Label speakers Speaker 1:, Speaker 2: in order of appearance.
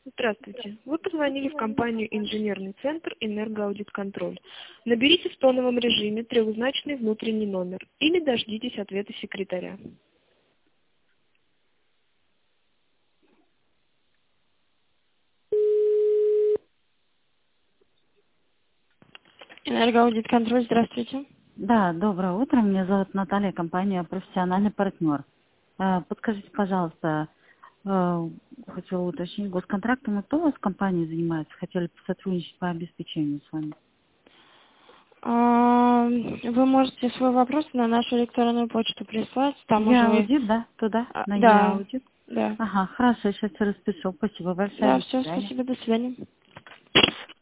Speaker 1: Здравствуйте. Вы позвонили в компанию «Инженерный центр Энергоаудитконтроль». Наберите в тоновом режиме трехзначный внутренний номер или дождитесь ответа секретаря. Энергоаудитконтроль, здравствуйте.
Speaker 2: Да, доброе утро. Меня зовут Наталья, компания «Профессиональный партнер». Подскажите, пожалуйста, хотела уточнить, госконтрактом кто у вас в компании занимается? Хотели сотрудничать по обеспечению с вами.
Speaker 1: Вы можете свой вопрос на нашу электронную почту прислать, там уже
Speaker 2: Я
Speaker 1: вы...
Speaker 2: аудит, да? Туда? На я
Speaker 1: Да,
Speaker 2: аудит?
Speaker 1: да.
Speaker 2: Ага, хорошо, сейчас распишу. Спасибо большое.
Speaker 1: Да,
Speaker 2: До
Speaker 1: все,
Speaker 2: свидания.
Speaker 1: спасибо, до свидания.